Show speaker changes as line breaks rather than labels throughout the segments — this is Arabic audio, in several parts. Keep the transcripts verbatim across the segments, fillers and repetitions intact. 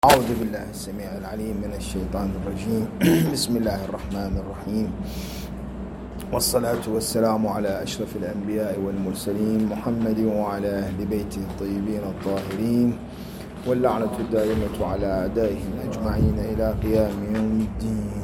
أعوذ بالله السميع العليم من الشيطان الرجيم. بسم الله الرحمن الرحيم، والصلاة والسلام على أشرف الأنبياء والمرسلين محمد وعلى أهل بيته الطيبين الطاهرين، واللعنة الدائمة على أعدائهم أجمعين إلى قيام يوم الدين.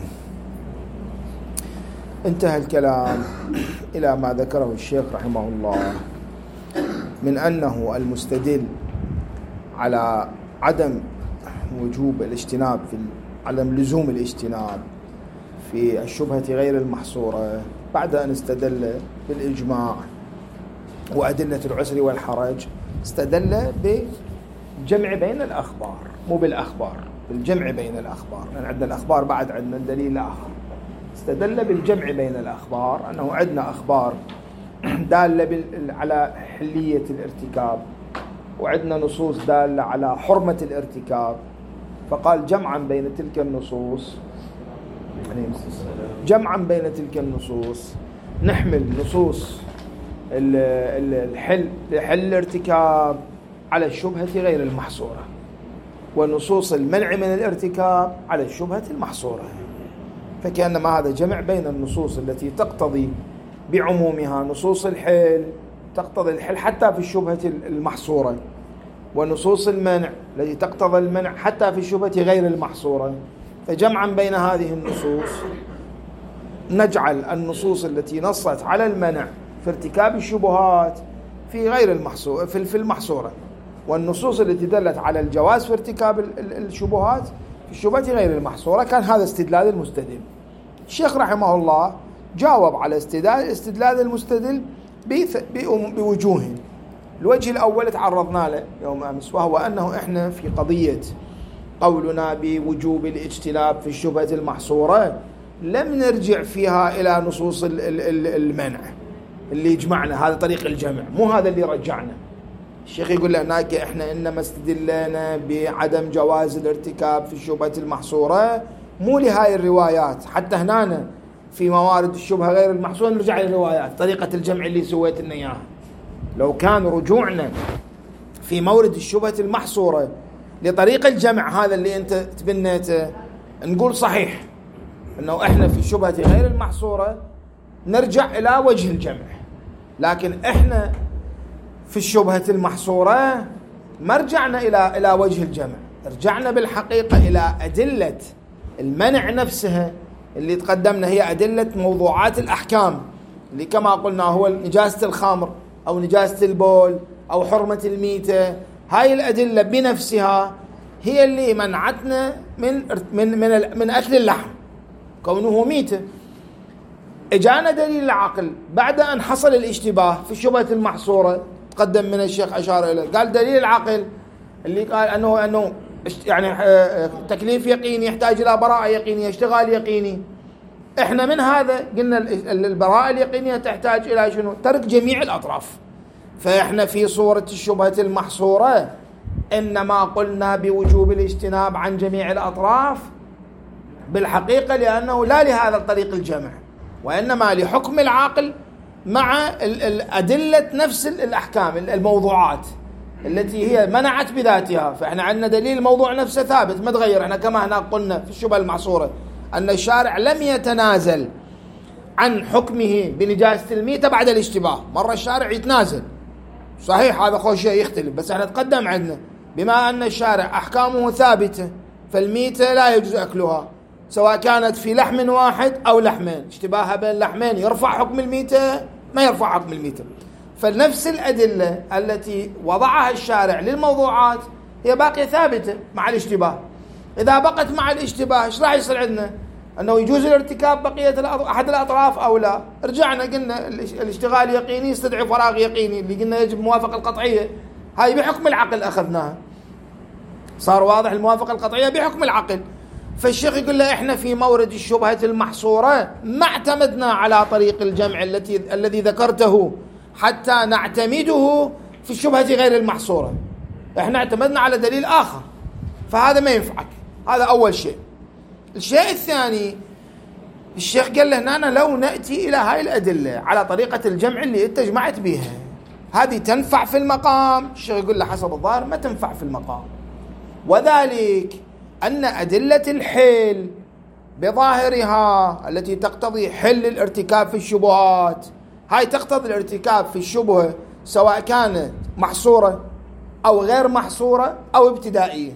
انتهى الكلام إلى ما ذكره الشيخ رحمه الله من أنه المستدل على عدم وجوب الاجتناب في عدم لزوم الاجتناب في الشبهة غير المحصورة بعد أن استدل بالإجماع وأدلة العسر والحرج، استدل بالجمع بين الأخبار، مو بالأخبار، بالجمع بين الأخبار، لأن يعني عندنا الأخبار بعد عندنا دليل آخر. استدل بالجمع بين الأخبار، أنه عندنا أخبار دالة على حلية الارتكاب، وعندنا نصوص دالة على حرمة الارتكاب، فقال جمعا بين تلك النصوص جمعا بين تلك النصوص نحمل نصوص الحل لحل الارتكاب على الشبهة غير المحصورة، ونصوص المنع من الارتكاب على الشبهة المحصورة. فكأنما هذا جمع بين النصوص التي تقتضي بعمومها نصوص الحل، تقتضي الحل حتى في الشبهة المحصورة، ونصوص المنع التي تقتضي المنع حتى في الشبهة غير المحصورة. فجمعا بين هذه النصوص نجعل النصوص التي نصت على المنع في ارتكاب الشبهات في غير المحصورة في المحصورة، والنصوص التي دلت على الجواز في ارتكاب الشبهات في الشبهة غير المحصورة. كان هذا استدلال المستدل. الشيخ رحمه الله جاوب على استدلال استدلال المستدل بوجوه. الوجه الأول تعرضنا له يوم أمس، وهو أنه إحنا في قضية قولنا بوجوب الاجتناب في الشبهة المحصورة لم نرجع فيها إلى نصوص المنع اللي يجمعنا، هذا طريق الجمع، مو هذا اللي رجعنا. الشيخ يقول لنا إحنا إنما استدلنا بعدم جواز الارتكاب في الشبهة المحصورة مو لهاي الروايات، حتى هنا في موارد الشبهة غير المحصورة نرجع للروايات، طريقة الجمع اللي سويت لنا إياها. لو كان رجوعنا في مورد الشبهة المحصورة لطريق الجمع هذا اللي أنت تبنيته، نقول صحيح أنه إحنا في الشبهة غير المحصورة نرجع إلى وجه الجمع، لكن إحنا في الشبهة المحصورة ما رجعنا إلى إلى وجه الجمع، رجعنا بالحقيقة إلى أدلة المنع نفسها اللي تقدمنا، هي أدلة موضوعات الأحكام اللي كما قلنا هو نجاسة الخمر أو نجاسة البول أو حرمة الميتة. هاي الأدلة بنفسها هي اللي منعتنا من من من, من أكل اللحم كونه ميتة. إجانا دليل العقل بعد أن حصل الاشتباه في الشبهة المحصورة، تقدم من الشيخ أشار إليه، قال دليل العقل اللي قال أنه أنه يعني تكليف يقيني يحتاج إلى براءة يقينية، اشتغال يقيني. إحنا من هذا قلنا البراءة اليقينية تحتاج إلى شنو؟ ترك جميع الأطراف. فإحنا في صورة الشبهة المحصورة إنما قلنا بوجوب الاجتناب عن جميع الأطراف بالحقيقة لأنه لا لهذا الطريق الجمع، وإنما لحكم العاقل مع الأدلة نفس الأحكام الموضوعات التي هي منعت بذاتها. فإحنا عندنا دليل الموضوع نفسه ثابت ما تغير. إحنا كما هنا قلنا في الشبهة المحصورة أن الشارع لم يتنازل عن حكمه بنجاسة الميتة بعد الاشتباه. مرة الشارع يتنازل صحيح، هذا خوش شيء يختلف، بس احنا تقدم عندنا بما أن الشارع أحكامه ثابتة فالميتة لا يجوز أكلها سواء كانت في لحم واحد أو لحمين، اشتباهها بين لحمين يرفع حكم الميتة ما يرفع حكم الميتة. فنفس الأدلة التي وضعها الشارع للموضوعات هي باقية ثابتة مع الاشتباه. إذا بقت مع الاشتباه إيش راح يصير عندنا؟ أنه يجوز الارتكاب بقية أحد الأطراف أو لا. رجعنا قلنا الاشتغال يقيني يستدعي فراغ يقيني اللي قلنا يجب موافقة القطعية، هاي بحكم العقل أخذناها، صار واضح الموافقة القطعية بحكم العقل. فالشيخ يقول له إحنا في مورد الشبهة المحصورة ما اعتمدنا على طريق الجمع التي الذي ذكرته حتى نعتمده في الشبهة غير المحصورة، إحنا اعتمدنا على دليل آخر، فهذا ما ينفعك. هذا أول شيء. الشيء الثاني الشيخ قال له أنا لو نأتي إلى هاي الأدلة على طريقة الجمع اللي أنت جمعت بها هذه تنفع في المقام؟ الشيخ يقول له حسب الظاهر ما تنفع في المقام، وذلك أن أدلة الحل بظاهرها التي تقتضي حل الارتكاب في الشبهات، هاي تقتضي الارتكاب في الشبهة سواء كانت محصورة أو غير محصورة أو ابتدائية.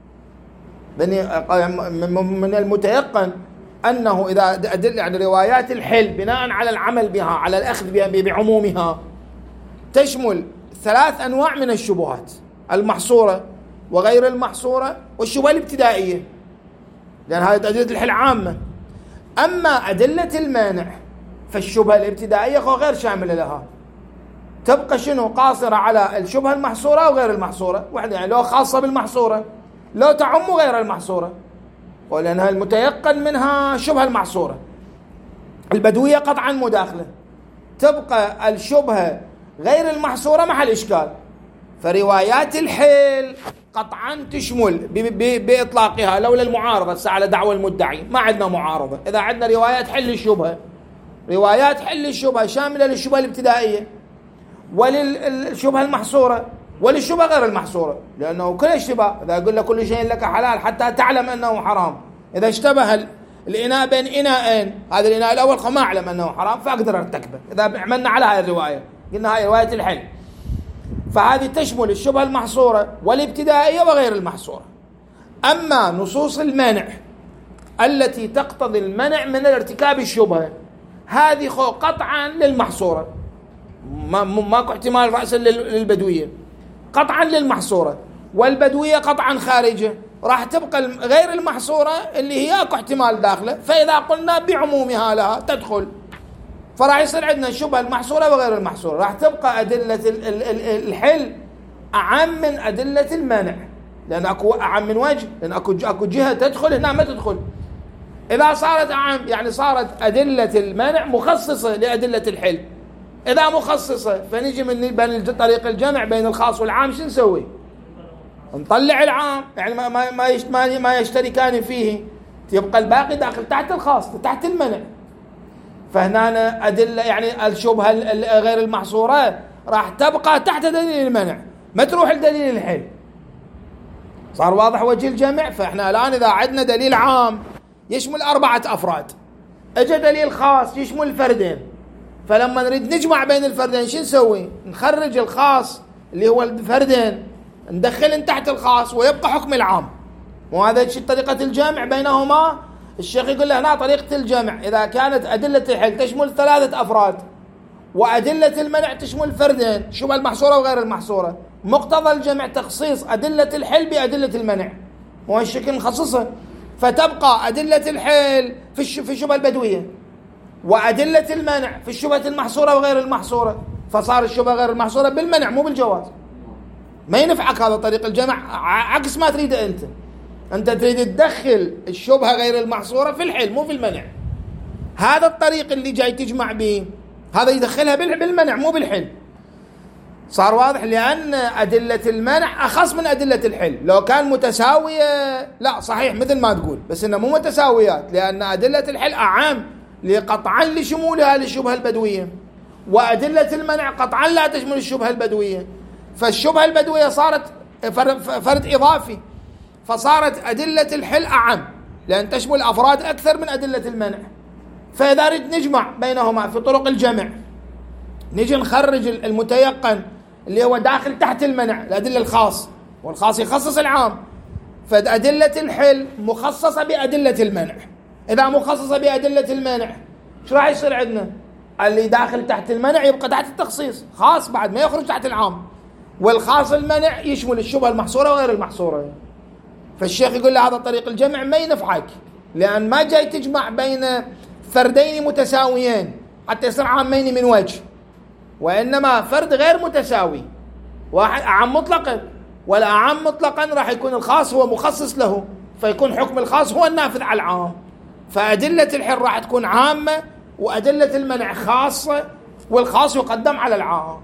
من المتيقن أنه إذا أدل يعني روايات الحل بناء على العمل بها على الأخذ بها بعمومها تشمل ثلاث أنواع من الشبهات: المحصورة وغير المحصورة والشبهة الابتدائية، لأن هذه أدلة الحل عامة. أما أدلة المانع فالشبهة الابتدائية غير شاملة لها، تبقى شنو قاصرة على الشبهة المحصورة وغير المحصورة وحده، يعني لو خاصة بالمحصورة لو تعم غير المحصورة، ولأنها المتيقن منها الشبهة المحصورة. البدوية قطعا مداخلة، تبقى الشبهة غير المحصورة محل إشكال. فروايات الحل قطعا تشمل بإطلاقها لولا المعارضة على دعوى المدعي، ما عندنا معارضة. إذا عندنا روايات حل الشبهة، روايات حل الشبهة شاملة للشبهة الابتدائية وللشبهة المحصورة وللشبهة غير المحصورة، لأنه كل اشتباه إذا قلنا كل شيء لك حلال حتى تعلم أنه حرام، إذا اشتبه الإناء بين إناءين، هذا الإناء الأول ما أعلم أنه حرام فأقدر أرتكبه، إذا عملنا على هذه الرواية قلنا هاي رواية الحل، فهذه تشمل الشبهة المحصورة والابتدائية وغير المحصورة. أما نصوص المنع التي تقتضي المنع من الارتكاب الشبهة هذه قطعا للمحصورة، ما ماكو احتمال رأسا للبدوية، قطعا للمحصورة، والبدوية قطعا خارجة، راح تبقى غير المحصورة اللي هي اكو احتمال داخله، فإذا قلنا بعمومها لها تدخل، فراح يصير عندنا الشبهة المحصورة وغير المحصورة. راح تبقى أدلة الحل أعم من أدلة المنع، لأن أكو أعم من وجه، لأن أكو أكو جهة تدخل هنا ما تدخل. إذا صارت أعم يعني صارت أدلة المنع مخصصة لأدلة الحل. إذا مخصصة فنجي من بين طريق الجمع بين الخاص والعام شو نسوي؟ نطلع العام، يعني ما ما ما ما يشتركان فيه، يبقى الباقي داخل تحت الخاص تحت المنع. فهنا أدلة يعني الشبهة غير المحصورة راح تبقى تحت دليل المنع، ما تروح لدليل الحل. صار واضح وجه الجمع؟ فإحنا الآن إذا عندنا دليل عام يشمل أربعة أفراد، أجا دليل خاص يشمل الفردين، فلما نريد نجمع بين الفردين شو نسوي؟ نخرج الخاص اللي هو الفردين ندخلن تحت الخاص ويبقى حكم العام. وهذا طريقة الجمع بينهما. الشيخ يقول له هنا طريقة الجمع إذا كانت أدلة الحل تشمل ثلاثة أفراد وأدلة المنع تشمل فردين، شبه المحصورة وغير المحصورة، مقتضى الجمع تخصيص أدلة الحل بأدلة المنع، وهو الشكل نخصصه، فتبقى أدلة الحل في في الشبهة البدوية وأدلة المنع في الشبهة المحصورة وغير المحصورة، فصار الشبهة غير المحصورة بالمنع مو بالجواز. ما ينفعك هذا طريق الجمع، عكس ما تريد أنت. أنت تريد تدخل الشبهة غير المحصورة في الحل مو في المنع. هذا الطريق اللي جاي تجمع به هذا يدخلها بالمنع مو بالحل. صار واضح؟ لأن أدلة المنع أخص من أدلة الحل. لو كان متساوية لا صحيح مثل ما تقول، بس إنه مو متساويات، لأن أدلة الحل أعام قطعا لشمولها للشبهة البدوية، وأدلة المنع قطعا لا تشمل الشبهة البدوية. فالشبهة البدوية صارت فرد إضافي، فصارت أدلة الحل أعم لأن تشمل أفراد أكثر من أدلة المنع. فإذا نريد نجمع بينهما في طرق الجمع نجي نخرج المتيقن اللي هو داخل تحت المنع الأدلة الخاص، والخاص يخصص العام، فأدلة الحل مخصصة بأدلة المنع. إذا مخصصة بأدلة المنع شو راح يصير عندنا؟ اللي داخل تحت المنع يبقى تحت التخصيص، خاص بعد ما يخرج تحت العام، والخاص المنع يشمل الشبهة المحصورة وغير المحصورة. فالشيخ يقول له هذا طريق الجمع ما ينفعك، لأن ما جاي تجمع بين فردين متساويين حتى يصير عامين من وجه، وإنما فرد غير متساوي، واحد أعم مطلقا، والأعم مطلقا راح يكون الخاص هو مخصص له، فيكون حكم الخاص هو النافذ على العام. فأدلة الحل راح تكون عامة وأدلة المنع خاصة، والخاص يقدم على العام.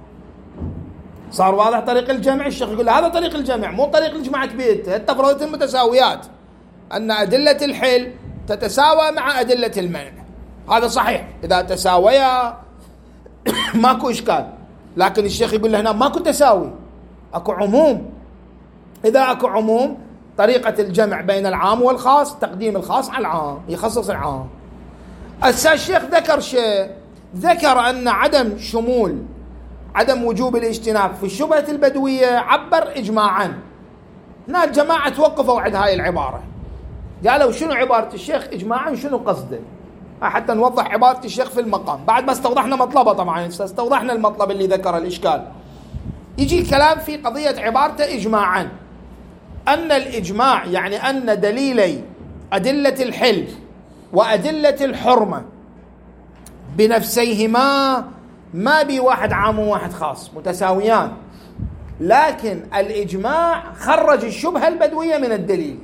صار واضح طريق الجمع؟ الشيخ يقول هذا طريق الجمع مو طريق اللي جمعت بيته، التفرضات المتساويات، أن أدلة الحل تتساوى مع أدلة المنع. هذا صحيح إذا تساويا ماكو إشكال، لكن الشيخ يقول هنا ماكو تساوي، أكو عموم. إذا أكو عموم طريقة الجمع بين العام والخاص تقديم الخاص على العام، يخصص العام. الشيخ ذكر شيء، ذكر أن عدم شمول عدم وجوب الاجتناب في الشبهة البدوية عبر إجماعا. هنا الجماعة توقفوا عند هاي العبارة، قالوا شنو عبارة الشيخ إجماعا، شنو قصده، حتى نوضح عبارة الشيخ في المقام بعد ما استوضحنا مطلبه. طبعا استوضحنا المطلب اللي ذكر الإشكال. يجي الكلام في قضية عبارته إجماعا، أن الإجماع يعني أن دليلي أدلة الحل وأدلة الحرمة بنفسيهما ما بي واحد عام وواحد خاص، متساويان، لكن الإجماع خرج الشبهة البدوية من الدليل،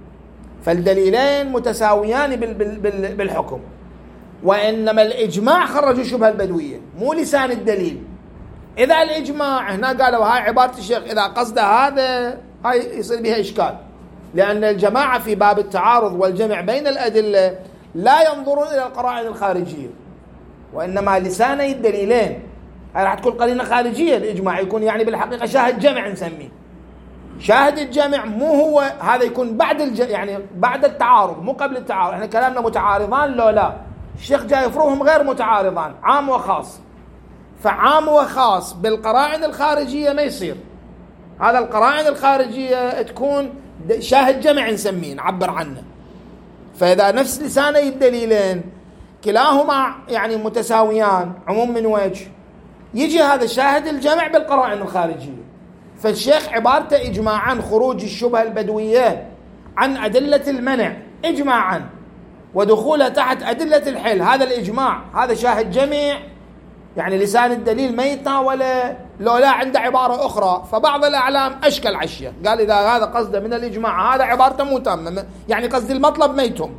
فالدليلين متساويان بالحكم، وإنما الإجماع خرج الشبهة البدوية مو لسان الدليل. إذا الإجماع هنا قالوا هاي عبارة الشيخ إذا قصد هذا هاي يصير بها إشكال، لأن الجماعة في باب التعارض والجمع بين الأدلة لا ينظرون إلى القرائن الخارجية، وإنما لساني الدليلين. هاي راح تكون قرينة خارجية، الإجماع يكون يعني بالحقيقة شاهد جمع نسميه. شاهد الجمع مو هو هذا، يكون بعد الج... يعني بعد التعارض مو قبل التعارض. احنا كلامنا متعارضان لو لا، الشيخ جاي يفرضهم غير متعارضان، عام وخاص. فعام وخاص بالقرائن الخارجية ما يصير، هذا القرائن الخارجية تكون شاهد جمع نسميه نعبر عنه. فإذا نفس لساني الدليلين كلاهما يعني متساويان عموم من وجه، يجي هذا شاهد الجمع بالقرائن الخارجية. فالشيخ عبارته إجماعا خروج الشبهة البدوية عن أدلة المنع إجماعا ودخولها تحت أدلة الحل، هذا الإجماع هذا شاهد جمع، يعني لسان الدليل ما يتناوله لو لا عنده عبارة أخرى. فبعض الأعلام أشكل عشية، قال إذا هذا قصده من الإجماع هذا عبارته مو تامة، يعني قصد المطلب ما يتم،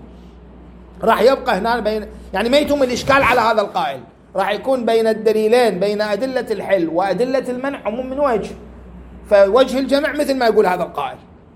راح يبقى هنا بين يعني ما يتم الإشكال على هذا القائل، راح يكون بين الدليلين بين أدلة الحل وأدلة المنع عموم من وجه، فوجه الجمع مثل ما يقول هذا القائل.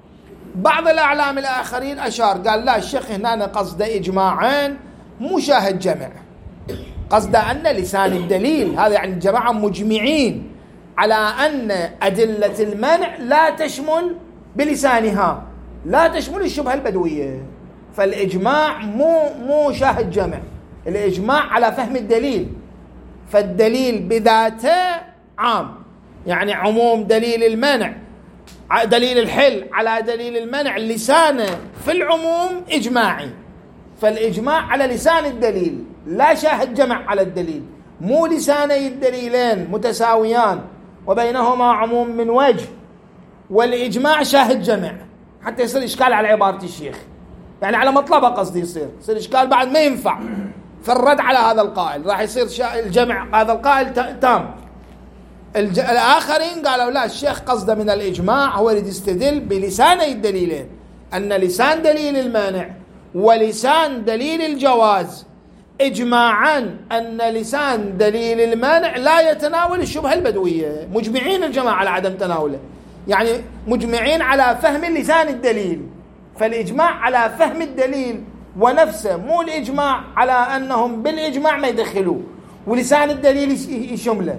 بعض الأعلام الآخرين أشار قال لا، الشيخ هنا قصده إجماعا مو شاهد جمع، قصده أن لسان الدليل هذا يعني الجماعة مجمعين على أن أدلة المنع لا تشمل بلسانها لا تشمل الشبهة البدوية. فالإجماع مو مو شاهد جمع، الإجماع على فهم الدليل، فالدليل بذاته عام، يعني عموم دليل المنع دليل الحل على دليل المنع لسانه في العموم إجماعي، فالإجماع على لسان الدليل لا شاهد جمع على الدليل، مو لساني الدليلين متساويان وبينهما عموم من وجه والإجماع شاهد جمع، حتى يصير إشكال على عبارة الشيخ، يعني على مطلبه قصدي يصير يصير إشكال بعد ما ينفع في الرد على هذا القائل، راح يصير الجمع هذا القائل تام. الج... الآخرين قالوا لا، الشيخ قصده من الإجماع هو اللي يستدل بلساني الدليلين، أن لسان دليل المانع ولسان دليل الجواز إجماعا أن لسان دليل المانع لا يتناول الشبهة البدوية، مجمعين الجماعة على عدم تناوله، يعني مجمعين على فهم لسان الدليل، فالإجماع على فهم الدليل ونفسه، مو الإجماع على أنهم بالإجماع ما يدخلوه ولسان الدليل يشمله.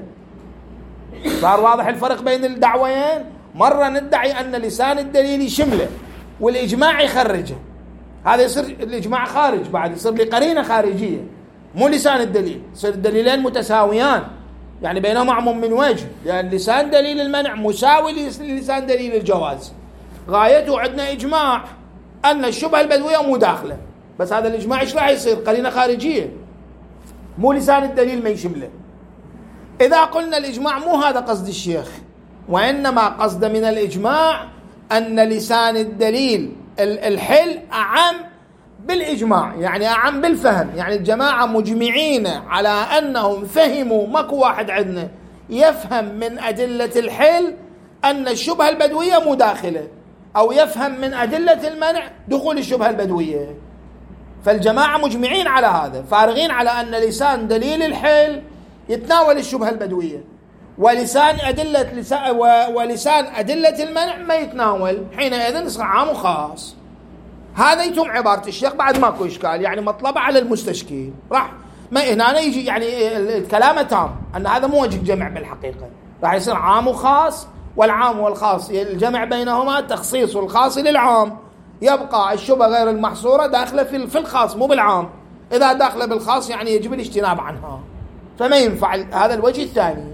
صار واضح الفرق بين الدعوين؟ مرة ندعي أن لسان الدليل يشمله والإجماع يخرجه، هذا يصير الإجماع خارج، بعد يصير لقرينة خارجية مو لسان الدليل، يصير الدليلين متساويان يعني بينهما عموم من وجه، لأن لسان دليل المنع مساوي للسان دليل الجواز. غايته عندنا إجماع أن الشبهة البدوية مو داخلة، بس هذا الإجماع إيش راح يصير؟ قرينة خارجية مو لسان الدليل ما يشمله. إذا قلنا الإجماع مو هذا قصد الشيخ، وإنما قصد من الإجماع أن لسان الدليل الحل أعم بالإجماع، يعني أعم بالفهم، يعني الجماعة مجمعين على أنهم فهموا، ماكو واحد عندنا يفهم من أدلة الحل أن الشبهة البدوية مو داخلة، أو يفهم من أدلة المنع دخول الشبهة البدوية. فالجماعة مجمعين على هذا، فارغين على أن لسان دليل الحل يتناول الشبهة البدوية، ولسان أدلة لسان ولسان أدلة المنع ما يتناول، حينئذ يصير عام وخاص. هذا يتم عبارة الشيخ بعد ماكو إشكال، يعني مطلبة على المستشكل، راح ما هنا يجي يعني الكلام تام أن هذا مو وجه جمع بالحقيقة، راح يصير عام وخاص والعام والخاص الجمع بينهما تخصيص الخاص للعام، يبقى الشبهة غير المحصورة داخلة في الخاص مو بالعام، إذا داخلة بالخاص يعني يجب الاجتناب عنها، فما ينفع. هذا الوجه الثاني.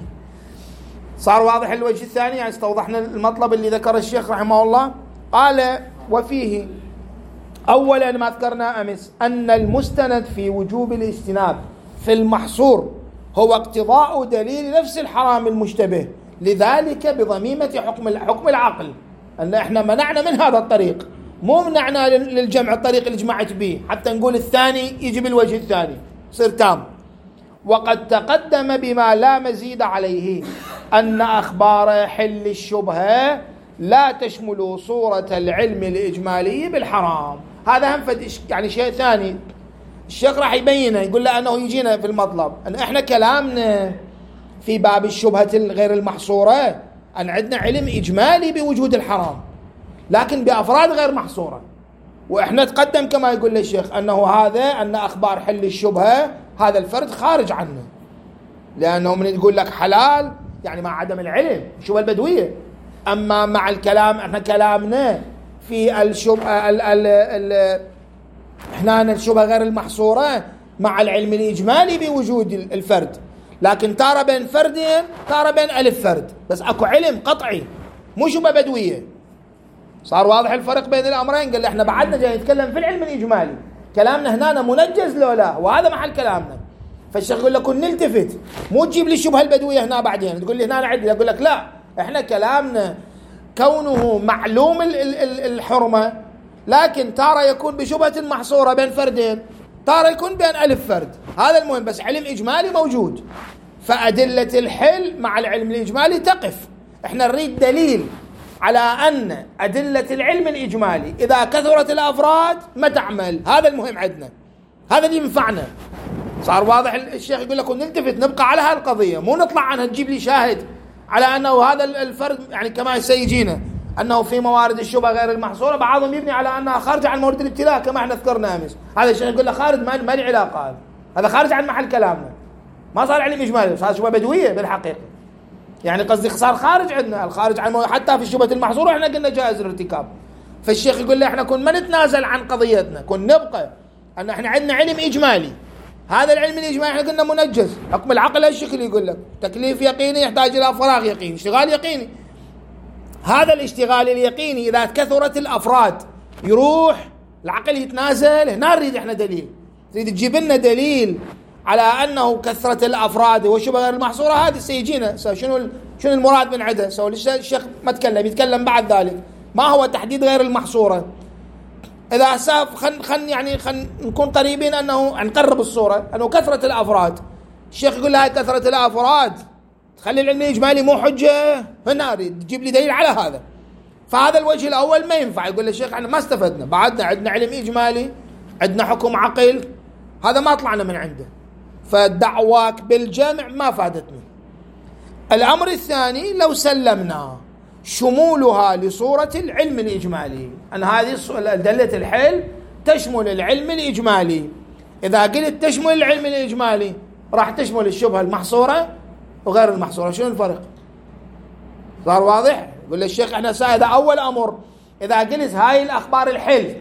صار واضح الوجه الثاني؟ يعني استوضحنا المطلب اللي ذكر الشيخ رحمه الله. قال وفيه أولا ما ذكرنا أمس أن المستند في وجوب الاجتناب في المحصور هو اقتضاء دليل نفس الحرام المشتبه، لذلك بضميمة حكم حكم العقل، أن احنا منعنا من هذا الطريق، مو منعنا للجمع الطريق اللي جمعت به حتى نقول الثاني يجي بالوجه الثاني صير تام. وقد تقدم بما لا مزيد عليه أن أخبار حل الشبهة لا تشمل صورة العلم الإجمالي بالحرام. هذا هم فد يعني شيء ثاني الشيخ راح يبينه، يقول له أنه يجينا في المطلب أن إحنا كلامنا في باب الشبهة غير المحصورة أن عندنا علم إجمالي بوجود الحرام لكن بأفراد غير محصورة، وإحنا تقدم كما يقول الشيخ أنه هذا أن أخبار حل الشبهة هذا الفرد خارج عنه، لأنه من يقول لك حلال يعني مع عدم العلم الشبهة البدوية. أما مع الكلام احنا كلامنا في الشبهة ال ال ال احنا الشبهة غير المحصورة مع العلم الإجمالي بوجود الفرد، لكن تارة بين فردين تارة بين ألف فرد، بس أكو علم قطعي مو شبهة بدوية. صار واضح الفرق بين الأمرين؟ قال احنا بعدنا جاي نتكلم في العلم الإجمالي، كلامنا هنا منجز لو لا، وهذا محل كلامنا. فالشيخ يقول لك نلتفت، مو تجيب لي الشبهة البدوية هنا بعدين تقول لي هنا أنا عدل، أقول لك لا، احنا كلامنا كونه معلوم الحرمة لكن تارة يكون بشبهة محصورة بين فردين، تارة يكون بين ألف فرد، هذا المهم، بس علم إجمالي موجود. فأدلة الحل مع العلم الإجمالي تقف، احنا نريد دليل على أن أدلة العلم الإجمالي إذا كثرت الأفراد ما تعمل، هذا المهم عندنا، هذا اللي ينفعنا. صار واضح الشيخ يقول لكم نلتفت نبقى على هالقضية، مو نطلع عنها تجيب لي شاهد على أنه هذا الفرد يعني كما سيجينا أنه في موارد الشبهة غير المحصورة بعضهم يبني على أنها خارج عن مورد الابتلاء كما احنا ذكرنا أمس. هذا الشيخ يقول له خارج، ما ما له علاقة، هذا هذا خارج عن محل كلامنا، ما صار علم إجمالي، صار شبهة بدوية بالحقيقة. يعني قصدي صار خارج عندنا، الخارج عن حتى في الشبهة المحصورة احنا قلنا جائز الارتكاب. فالشيخ يقول له احنا كن ما نتنازل عن قضيتنا، كن نبقى أن احنا عندنا علم إجمالي، هذا العلم الإجمالي احنا قلنا منجز، حكم العقل هالشكل يقول لك تكليف يقيني يحتاج إلى فراغ يقيني، اشتغال يقيني. هذا الاشتغال اليقيني إذا كثرت الأفراد يروح العقل يتنازل، هنا نريد احنا دليل، تريد تجيب لنا دليل على أنه كثرة الأفراد وشبه غير المحصورة، هذه سيجينا شنو شنو المراد من عدة. سو الشيخ ما تكلم، يتكلم بعد ذلك ما هو تحديد غير المحصورة. إذا ساف خن خن يعني خن نكون قريبين أنه نقرب الصورة أنه كثرة الأفراد، الشيخ يقول لها كثرة الأفراد تخلي العلم الإجمالي مو حجة، هنا أريد تجيب لي دليل على هذا. فهذا الوجه الأول ما ينفع، يقول الشيخ احنا ما استفدنا، بعدنا عندنا علم إجمالي، عندنا حكم عقل، هذا ما طلعنا من عنده، فدعواك بالجمع ما فادتني. الأمر الثاني لو سلمنا شمولها لصورة العلم الإجمالي، أن هذه دلة الحل تشمل العلم الإجمالي، إذا قلت تشمل العلم الإجمالي راح تشمل الشبهة المحصورة وغير المحصورة، شنو الفرق؟ صار واضح؟ يقول الشيخ احنا هذا أول أمر، إذا قلت هاي الأخبار الحل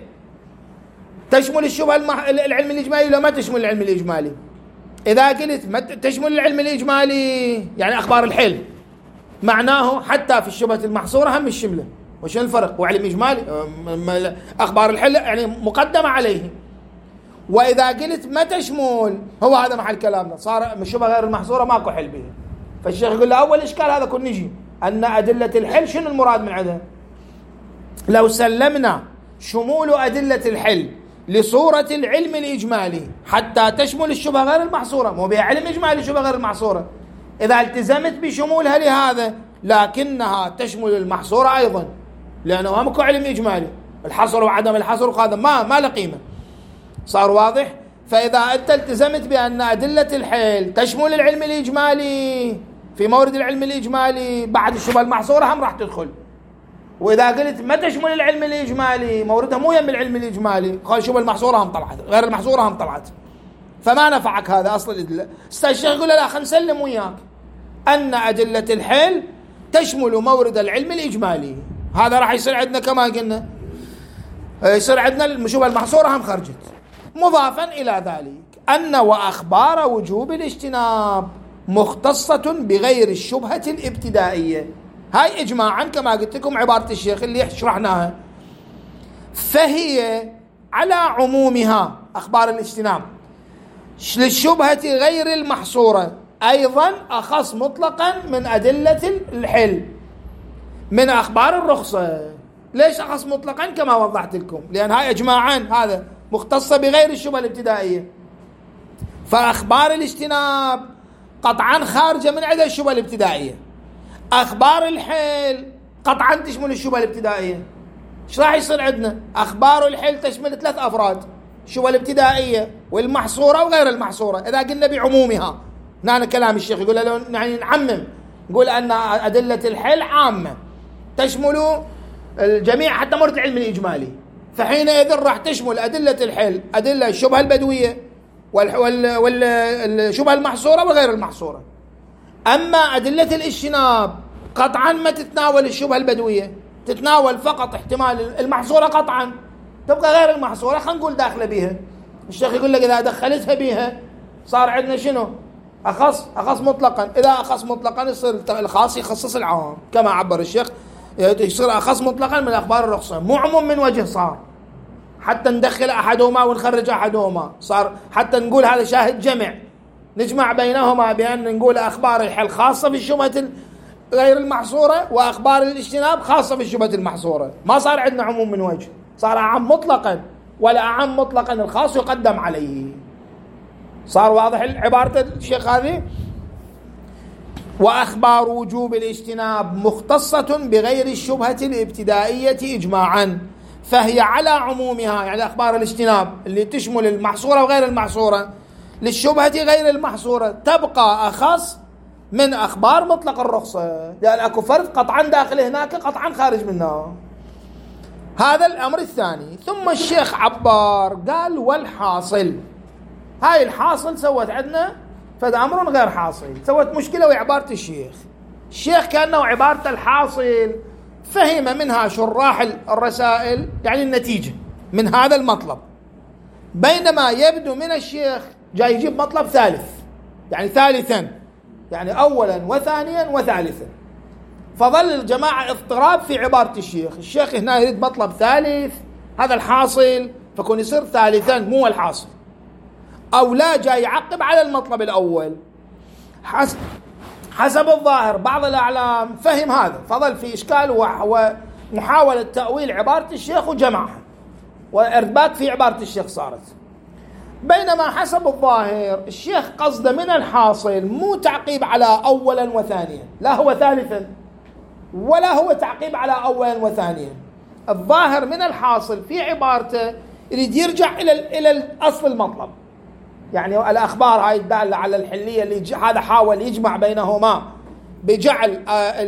تشمل الشبهة المح... العلم الإجمالي ولا ما تشمل العلم الإجمالي؟ إذا قلت ما تشمل العلم الإجمالي يعني أخبار الحل معناه حتى في الشبهة المحصورة هم الشملة، وشنو الفرق؟ وعلم إجمالي أخبار الحل يعني مقدمة عليه. وإذا قلت ما تشمل هو هذا محل كلامنا، صار الشبهة غير المحصورة ماكو حل به. فالشيخ يقول له أول إشكال هذا كن نجي أن أدلة الحل شنو المراد من عندها؟ لو سلمنا شمول أدلة الحل لصورة العلم الإجمالي حتى تشمل الشبهة غير المحصورة، مو بها علم إجمالي الشبهة غير المحصورة، إذا التزمت بشمولها لهذا لكنها تشمل المحصورة أيضا، لأنه ماكو علم إجمالي، الحصر وعدم الحصر وهذا ما ما له قيمة. صار واضح؟ فإذا أنت التزمت بأن أدلة الحل تشمل العلم الإجمالي في مورد العلم الإجمالي بعد الشبهة المحصورة هم راح تدخل. وإذا قلت ما تشمل العلم الإجمالي موردها مو يم العلم الإجمالي، خل الشبهة المحصورة هم طلعت، غير المحصورة هم طلعت، فما نفعك هذا أصل الأدلة. الشيخ يقول لا خلينا نسلم وياك أن أدلة الحل تشمل مورد العلم الإجمالي. هذا راح يصير عندنا كما قلنا، يصير عندنا الشبهة المحصورة هم خرجت. مضافا إلى ذلك أن وأخبار وجوب الاجتناب مختصة بغير الشبهة الابتدائية. هاي إجماعا كما قلت لكم عبارة الشيخ اللي شرحناها، فهي على عمومها أخبار الاجتناب للشبهة غير المحصورة أيضا أخص مطلقا من أدلة الحل من أخبار الرخصة. ليش أخص مطلقا؟ كما وضحت لكم، لأن هاي إجماعا هذا مختصة بغير الشبهة الابتدائية، فأخبار الاجتناب قطعا خارجة من عدد الشبهة الابتدائية. أخبار الحل قطعا تشمل الشبهة الابتدائية. ايش راح يصير عندنا؟ أخبار الحل تشمل ثلاث أفراد، الشبهة الابتدائية والمحصورة وغير المحصورة. إذا قلنا بعمومها، هنا كلام الشيخ يقول له يعني نعمم، نقول أن أدلة الحل عامة تشمل الجميع حتى مورد العلم الإجمالي، فحينئذ راح تشمل أدلة الحل أدلة الشبهة البدوية والشبهة المحصورة وغير المحصورة. أما أدلة الاجتناب قطعا ما تتناول الشبهة البدوية، تتناول فقط احتمال المحصورة قطعا، تبقى غير المحصورة خلينا نقول داخلة بها. الشيخ يقول لك إذا دخلتها بها صار عندنا شنو؟ أخص أخص مطلقا. إذا أخص مطلقا يصير الخاص يخصص العام كما عبر الشيخ، يصير أخص مطلقا من أخبار الرخصة، مو عموم من وجه صار حتى ندخل أحدهما ونخرج أحدهما، صار حتى نقول هذا شاهد جمع نجمع بينهما بأن نقول أخبار الحل خاصة بالشبهة غير المحصورة وأخبار الاجتناب خاصة بالشبهة المحصورة. ما صار عندنا عموم من وجه، صار أعم مطلقا، ولا أعم مطلقا الخاص يقدم عليه. صار واضح عبارة الشيخ هذه؟ وأخبار وجوب الاجتناب مختصة بغير الشبهة الابتدائية إجماعا، فهي على عمومها، يعني أخبار الاجتناب اللي تشمل المحصورة وغير المحصورة للشبهة غير المحصورة تبقى أخص من أخبار مطلق الرخصة، لأن أكو فرق قطعا داخل هناك قطعا خارج منها. هذا الأمر الثاني. ثم الشيخ عبار قال والحاصل، هاي الحاصل سوت عندنا فهذا أمر غير حاصل، سوت مشكلة. وعبارة الشيخ الشيخ كأنه عبارة الحاصل فهم منها شراح الرسائل يعني النتيجة من هذا المطلب، بينما يبدو من الشيخ جاي يجيب مطلب ثالث، يعني ثالثا، يعني أولا وثانيا وثالثا. فظل الجماعة اضطراب في عبارة الشيخ. الشيخ هنا يريد مطلب ثالث، هذا الحاصل، فكون يصير ثالثا مو الحاصل، أو لا جاي يعقب على المطلب الأول. حسب, حسب الظاهر بعض الأعلام فهم هذا، فظل في إشكال ومحاولة تأويل عبارة الشيخ وجمعها، وإرباك في عبارة الشيخ صارت. بينما حسب الظاهر الشيخ قصد من الحاصل مو تعقيب على أولا وثانيا، لا هو ثالثا ولا هو تعقيب على أولا وثانيا. الظاهر من الحاصل في عبارته يريد يرجع إلى إلى الأصل المطلب، يعني الأخبار هاي الدالة على الحلية اللي هذا حاول يجمع بينهما بجعل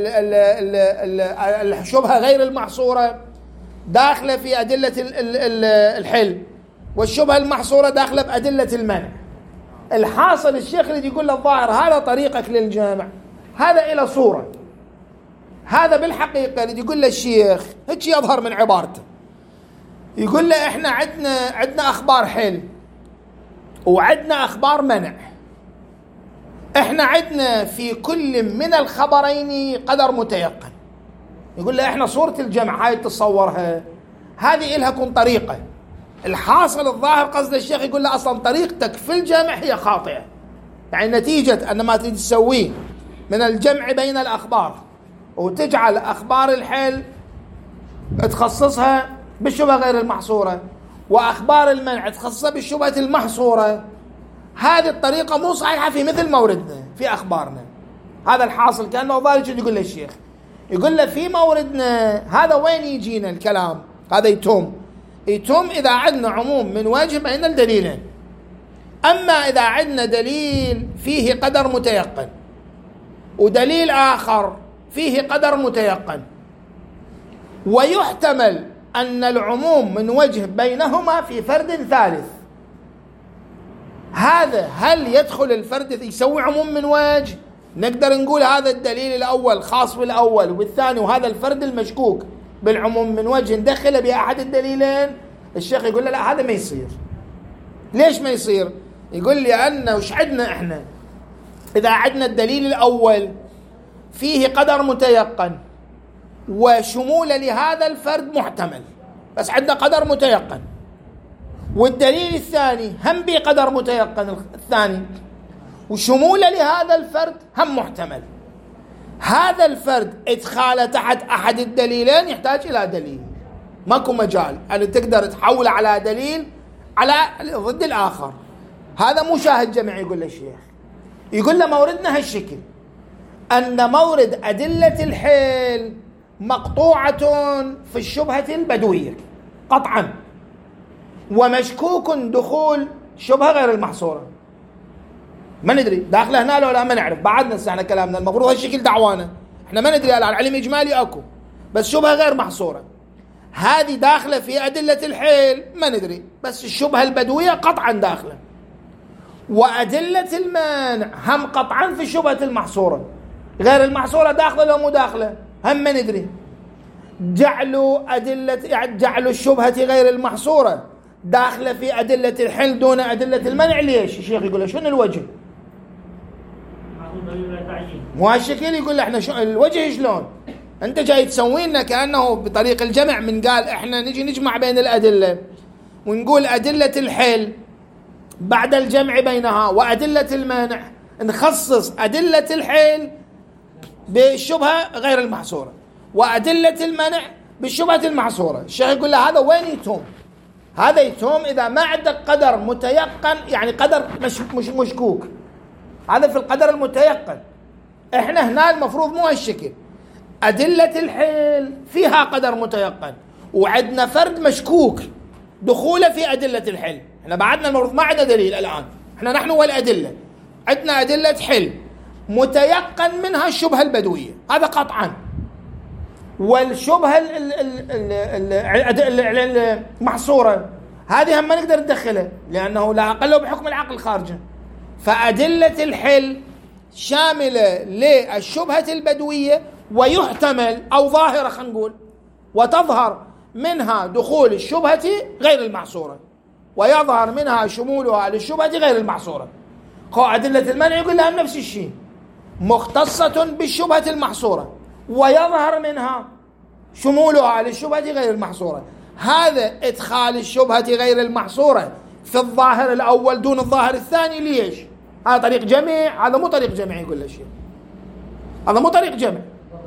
الشبهة غير المحصورة داخلة في أدلة الحل، والشبهة المحصورة داخلة بأدلة المنع. الحاصل الشيخ اللي يقول له الظاهر هذا طريقك للجامع، هذا إلى صورة، هذا بالحقيقة اللي يقول له الشيخ هيك يظهر من عبارته. يقول له إحنا عندنا عندنا أخبار حل وعندنا أخبار منع، إحنا عندنا في كل من الخبرين قدر متيقن. يقول له إحنا صورة الجمع هاي تصورها، هذه إلها كن طريقة. الحاصل الظاهر قصد الشيخ يقول له أصلا طريقتك في الجمع هي خاطئة، يعني نتيجة أن ما تريد تسويه من الجمع بين الأخبار وتجعل أخبار الحل تخصصها بالشبهة غير المحصورة وأخبار المنع تخصصها بالشبهة المحصورة، هذه الطريقة مو صحيحة في مثل موردنا في أخبارنا. هذا الحاصل كأنه ظاهر يقول له الشيخ، يقول له في موردنا هذا وين يجينا الكلام هذا يتم يتم إذا عندنا عموم من وجه بين الدليلين. أما إذا عندنا دليل فيه قدر متيقن ودليل آخر فيه قدر متيقن ويحتمل أن العموم من وجه بينهما في فرد ثالث، هذا هل يدخل الفرد يسوي عموم من وجه نقدر نقول هذا الدليل الأول خاص بالأول وبالثاني، وهذا الفرد المشكوك بالعموم من وجه دخل بأحد الدليلين. الشيخ يقول له لا، هذا ما يصير. ليش ما يصير؟ يقول لي أنه وش عندنا إحنا؟ إذا عندنا الدليل الأول فيه قدر متيقن وشمول لهذا الفرد محتمل، بس عندنا قدر متيقن، والدليل الثاني هم بقدر متيقن الثاني وشمول لهذا الفرد هم محتمل، هذا الفرد إدخاله تحت أحد الدليلين يحتاج إلى دليل، ماكو مجال أن تقدر تحول على دليل على ضد الآخر. هذا مو شاهد جمعي. يقول له الشيخ، يقول له موردنا هالشكل، أن مورد أدلة الحيل مقطوعة في الشبهة البدوية قطعا، ومشكوك دخول شبهة غير المحصورة. ما ندري داخله هنا لو لا، ما نعرف، بعدنا سعنا كلامنا، المفروض هالشكل دعوانا، احنا ما ندري الآن، العلم إجمالي أكو، بس شبهة غير محصورة هذه داخلة في أدلة الحيل ما ندري، بس الشبهة البدوية قطعا داخلة. وأدلة المانع هم قطعا في الشبهة المحصورة، غير المحصورة داخلة لو مو داخلة هم ما ندري. جعلوا أدلة يعني جعلوا الشبهة غير المحصورة داخلة في أدلة الحل دون أدلة المنع. ليش؟ الشيخ يقول له شنو الوجه؟ مو هالشكل. يقول له احنا شو الوجه شلون؟ انت جاي تسوي لنا كأنه بطريق الجمع، من قال احنا نجي نجمع بين الأدلة ونقول أدلة الحل بعد الجمع بينها وأدلة المانع نخصص أدلة الحل بالشبهة غير المحصورة وأدلة المنع بالشبهة المحصورة. الشيخ يقول له هذا وين يتوم؟ هذا يتوم إذا ما عندك قدر متيقن، يعني قدر مش مش مشكوك، هذا في القدر المتيقن. احنا هنا المفروض مو هالشكل، أدلة الحل فيها قدر متيقن وعندنا فرد مشكوك دخوله في أدلة الحل. احنا بعدنا المفروض ما عندنا دليل الآن، احنا نحن والأدلة عندنا أدلة حل متيقن منها الشبهة البدوية، هذا قطعا، والشبهة المحصورة هذه هم ما نقدر ندخلها لأنه لا أقل بحكم العقل خارجه. فأدلة الحل شاملة للشبهة البدوية ويحتمل أو ظاهرة خلينا نقول وتظهر منها دخول الشبهة غير المحصورة ويظهر منها شمولها للشبهة غير المحصورة. أدلة المنع يقول لها نفس الشيء، مختصة بالشبهة المحصورة ويظهر منها شمولها للشبهة غير المحصورة. هذا إدخال الشبهة غير المحصورة في الظاهر الأول دون الظاهر الثاني. ليش؟ هذا طريق جمع، هذا مو طريق جمع. يقول له شيء هذا مو طريق جمع،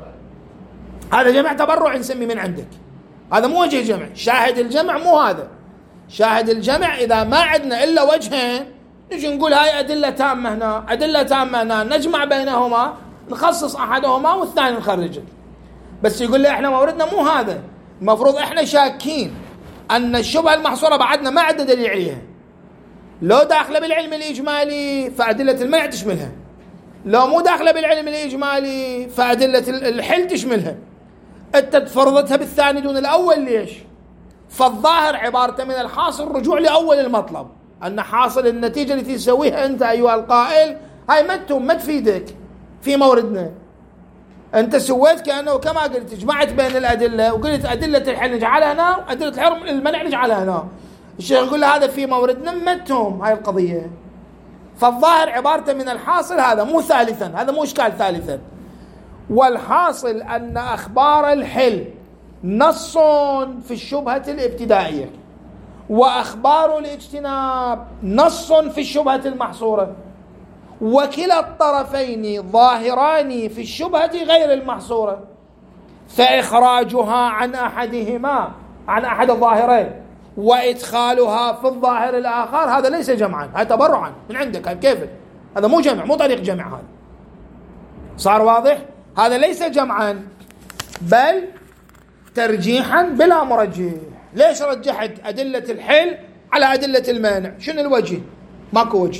هذا جمع تبرع نسمي من عندك، هذا مو وجه جمع. شاهد الجمع مو هذا. شاهد الجمع إذا ما عندنا إلا وجهين نجي نقول هاي أدلة تامة هنا أدلة تامة هنا، نجمع بينهما نخصص أحدهما والثاني نخرجه. بس يقول لي إحنا موردنا مو هذا، المفروض إحنا شاكين أن الشبهة المحصورة بعدنا ما عندنا دليل عليها، لو داخلة بالعلم الإجمالي فأدلة المنع تشملها، لو مو داخلة بالعلم الإجمالي فأدلة الحل تشملها. أنت تفرضتها بالثاني دون الأول. ليش؟ فالظاهر عبارة من الحاصل رجوع لأول المطلب، أن حاصل النتيجة التي تسويها أنت أيها القائل هاي ما ما تفيدك في موردنا. أنت سويت كأنه كما قلت جمعت بين الأدلة وقلت أدلة الحل نجعلها هنا وأدلة الحرم المنع نجعلها هنا. الشيخ يقول له هذا في موردنا متهم هاي القضية. فالظاهر عبارة من الحاصل، هذا مو ثالثا، هذا مو إشكال ثالثا. والحاصل أن أخبار الحل نص في الشبهة الابتدائية، وأخبار الاجتناب نص في الشبهة المحصورة، وكلا الطرفين ظاهران في الشبهة غير المحصورة، فإخراجها عن أحدهما عن أحد الظاهرين وإدخالها في الظاهر الآخر هذا ليس جمعا، هذا تبرعا من عندك. هذا كيف؟ هذا مو جمع، مو طريق جمع. هذا صار واضح؟ هذا ليس جمعا بل ترجيحا بلا مرجح. ليش رجحت أدلة الحل على أدلة المانع؟ شنو الوجه؟ ماكو وجه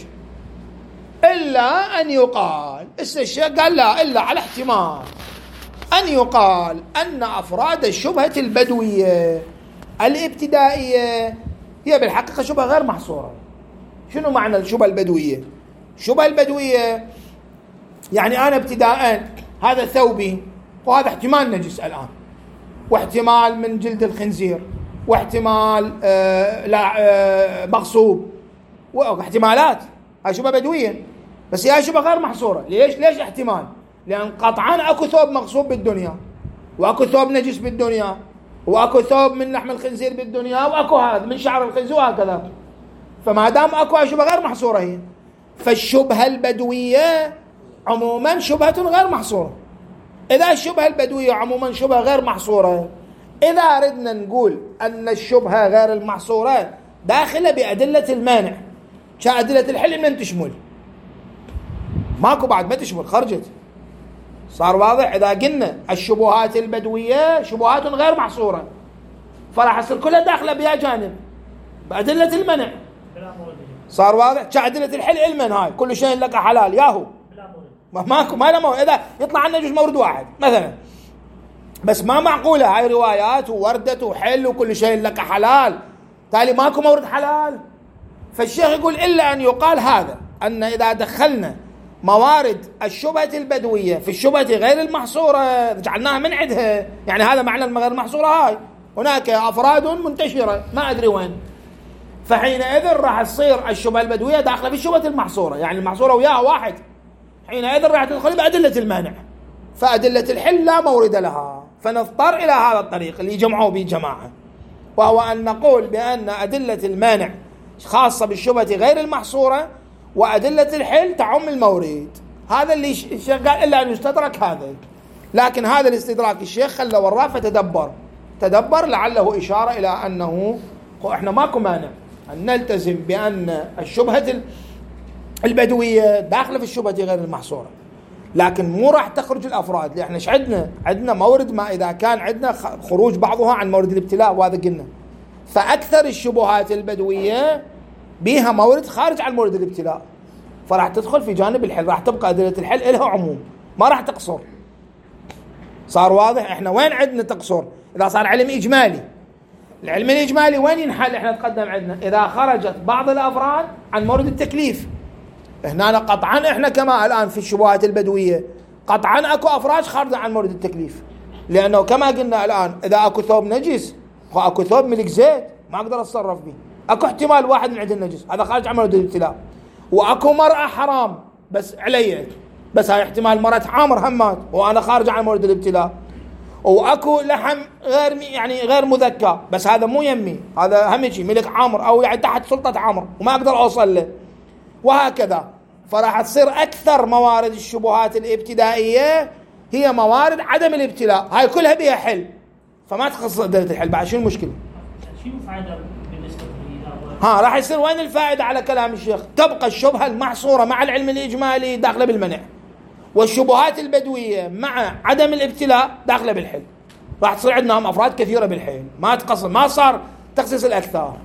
إلا أن يقال، الشيخ قال لا إلا على احتمال أن يقال أن أفراد الشبهة البدوية الابتدائية هي بالحقيقة شبهة غير محصورة. شنو معنى الشبهة البدوية؟ الشبهة البدوية يعني أنا ابتداء هذا ثوبي وهذا احتمال نجس الآن، واحتمال من جلد الخنزير، واحتمال آه لا آه مغصوب، واحتمالات. هاي شبهة بدوية، بس هي شبهة غير محصورة. ليش؟ ليش احتمال؟ لأن قطعا أكو ثوب مغصوب بالدنيا، وأكو ثوب نجس بالدنيا، وأكو ثوب من لحم الخنزير بالدنيا، وأكو هذا من شعر الخنزير وهكذا. فما دام أكو شبهة غير محصورة هي، فالشبهة البدوية عموما شبهة غير محصورة. إذا الشبهة البدوية عموما شبهة غير محصورة، إذا أردنا نقول أن الشبهة غير المحصورة داخلة بأدلة المانع، كأدلة الحل من تشمل؟ ماكو بعد، ما تشمل، خرجت. صار واضح؟ إذا قلنا الشبهات البدوية شبهات غير محصورة، فراح يصير كلها داخلة بها جانب بأدلة المنع. صار واضح؟ كأدلة الحل علما هاي كل شيء لك حلال ياهو، ماكو ما له مورد. إذا يطلع عنا يجوز مورد واحد مثلا، بس ما معقولة هاي روايات ووردت وحل وكل شيء لك حلال، تالي ماكو مورد حلال. فالشيخ يقول إلا أن يقال هذا، أن إذا دخلنا موارد الشبهة البدوية في الشبهة غير المحصورة جعلناها من عندها، يعني هذا معنى غير المحصورة. هاي هناك أفراد منتشرة ما أدري وين، فحينئذ راح تصير الشبهة البدوية داخلة في الشبهة المحصورة، يعني المحصورة وياها واحد، حينئذ راح تدخل بأدلة المانع، فأدلة الحل لا مورد لها. فنضطر إلى هذا الطريق اللي جمعوا به جماعة، وهو أن نقول بأن أدلة المانع خاصة بالشبهة غير المحصورة، وأدلة الحل تعم المورد. هذا اللي الشيخ قال إلا أن يستدرك هذا، لكن هذا الاستدراك الشيخ خلى وراه فتدبر تدبر لعله إشارة إلى أنه إحنا ماكو مانع أن نلتزم بأن الشبهة البدوية داخلة في الشبهة غير المحصورة، لكن مو راح تخرج الأفراد. لأن احنا عندنا عندنا مورد ما إذا كان عندنا خروج بعضها عن مورد الابتلاء، وهذا قلنا. فأكثر الشبهات البدوية بها مورد خارج عن مورد الابتلاء، فراح تدخل في جانب الحل، راح تبقى أدلة الحل إلها عموم، ما راح تقصر. صار واضح؟ احنا وين عندنا تقصر؟ إذا صار علم إجمالي، العلم الإجمالي وين ينحل؟ احنا تقدم عندنا إذا خرجت بعض الأفراد عن مورد التكليف. هنا قطعا احنا كما الآن في الشبهات البدوية قطعا اكو أفراد خارجة عن مورد التكليف، لأنه كما قلنا الآن إذا اكو ثوب نجس واكو ثوب ملك زيت ما أقدر أتصرف به، اكو احتمال واحد من عند النجس هذا خارج عن مورد الابتلاء، واكو مرأة حرام بس علي، بس هاي احتمال مرأة عامر همات وأنا خارج عن مورد الابتلاء، واكو لحم غير يعني غير مذكى بس هذا مو يمي، هذا هم شيء ملك عامر او يعني تحت سلطة عامر وما أقدر أوصل له، وهكذا. فراح تصير أكثر موارد الشبهات الابتدائية هي موارد عدم الابتلاء، هاي كلها بها حل، فما تخص أدلة الحل. بعد شو المشكلة؟
شو الفائدة بالنسبة لي؟
ها راح يصير وين الفائدة على كلام الشيخ؟ تبقى الشبهة المحصورة مع العلم الإجمالي داخلة بالمنع، والشبهات البدوية مع عدم الابتلاء داخلة بالحل. راح تصير عندنا أفراد كثيرة بالحل، ما تقصر، ما صار تخصيص الأكثر.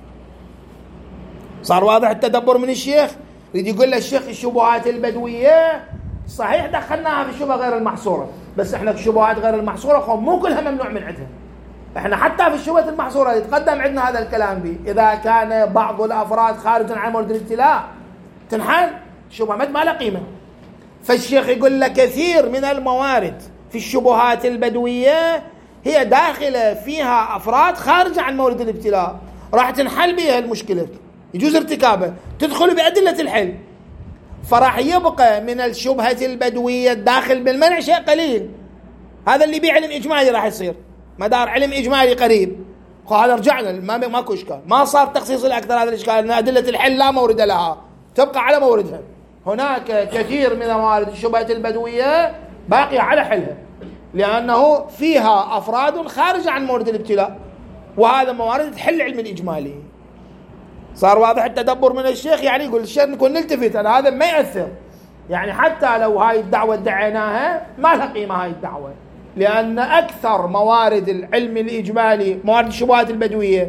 صار واضح التدبر من الشيخ؟ يريد يقول له الشيخ الشبهات البدوية صحيح دخلناها في الشبهة غير المحصورة، بس احنا في الشبهات غير المحصورة خو مو كلها ممنوع من عندها. احنا حتى في الشبهة المحصورة يتقدم عندنا هذا الكلام به، إذا كان بعض الأفراد خارجا عن مورد الابتلاء تنحل الشبهة ما لها قيمة. فالشيخ يقول لك كثير من الموارد في الشبهات البدوية هي داخلة فيها أفراد خارجة عن مورد الابتلاء، راح تنحل بها المشكلة، يجوز ارتكابه، تدخل بأدلة الحل. فراح يبقى من الشبهة البدوية الداخل بالمنع شيء قليل، هذا اللي بعلم إجمالي راح يصير مدار علم إجمالي قريب. هذا رجعنا ما ماكو إشكال، ما صار تخصيص الأكثر هذا الإشكال، أن أدلة الحل لا مورد لها، تبقى على موردها. هناك كثير من موارد الشبهة البدوية باقية على حلها، لأنه فيها أفراد خارج عن مورد الابتلاء، وهذا موارد تحل علم الإجمالي. صار واضح التدبر من الشيخ؟ يعني يقول الشيخ نكون نلتفت أن هذا ما يأثر، يعني حتى لو هاي الدعوة ادعيناها ما لها قيمة هاي الدعوة، لأن أكثر موارد العلم الإجمالي موارد الشبهات البدوية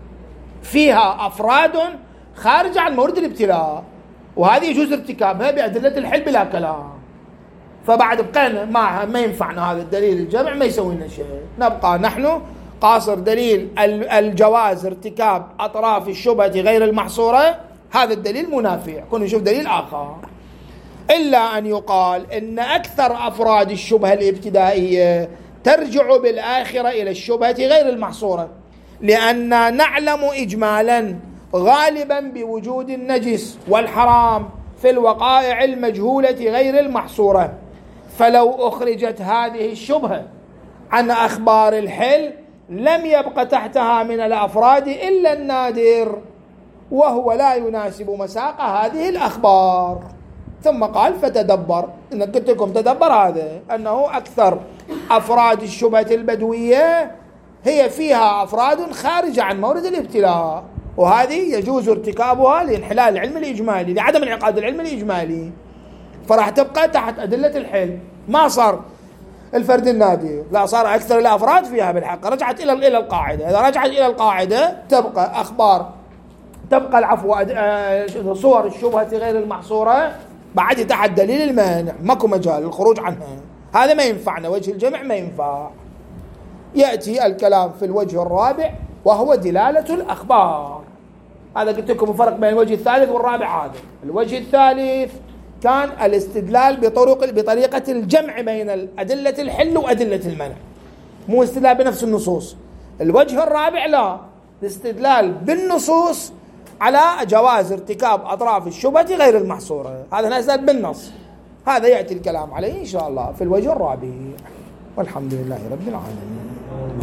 فيها أفراد خارج عن مورد الابتلاء، وهذه يجوز ارتكابها بأدلة الحل بلا كلام. فبعد بقينا معها ما ينفعنا هذا الدليل الجمع، ما يسوي لنا شيء، نبقى نحن قاصر دليل الجواز ارتكاب أطراف الشبهة غير المحصورة، هذا الدليل منافع، كنا نشوف دليل آخر. إلا أن يقال إن أكثر أفراد الشبهة الابتدائية ترجع بالآخرة إلى الشبهة غير المحصورة، لأننا نعلم إجمالا غالبا بوجود النجس والحرام في الوقائع المجهولة غير المحصورة، فلو أخرجت هذه الشبهة عن أخبار الحل لم يبق تحتها من الأفراد إلا النادر، وهو لا يناسب مساق هذه الأخبار. ثم قال فتدبر، إن قلت لكم تدبر هذا أنه أكثر أفراد الشبهة البدوية هي فيها أفراد خارجة عن مورد الابتلاء، وهذه يجوز ارتكابها لانحلال العلم الإجمالي، لعدم انعقاد العلم الإجمالي، فراح تبقى تحت أدلة الحل. ما صار الفرد النادر، لا صار أكثر الأفراد فيها بالحق، رجعت إلى إلى القاعدة. إذا رجعت إلى القاعدة تبقى أخبار، تبقى العفو صور الشبهة غير المحصورة بعد تحت دليل المانع، ماكو مجال للخروج عنها. هذا ما ينفعنا، وجه الجمع ما ينفع. يأتي الكلام في الوجه الرابع وهو دلالة الأخبار. هذا قلت لكم الفرق بين الوجه الثالث والرابع. هذا الوجه الثالث كان الاستدلال بطرق بطريقة الجمع بين أدلة الحل وأدلة المنع، مو استدلال بنفس النصوص. الوجه الرابع لا، الاستدلال بالنصوص على جواز ارتكاب أطراف الشبهة غير المحصورة. هذا نستدل بالنص، هذا يأتي الكلام عليه إن شاء الله في الوجه الرابع. والحمد لله رب العالمين.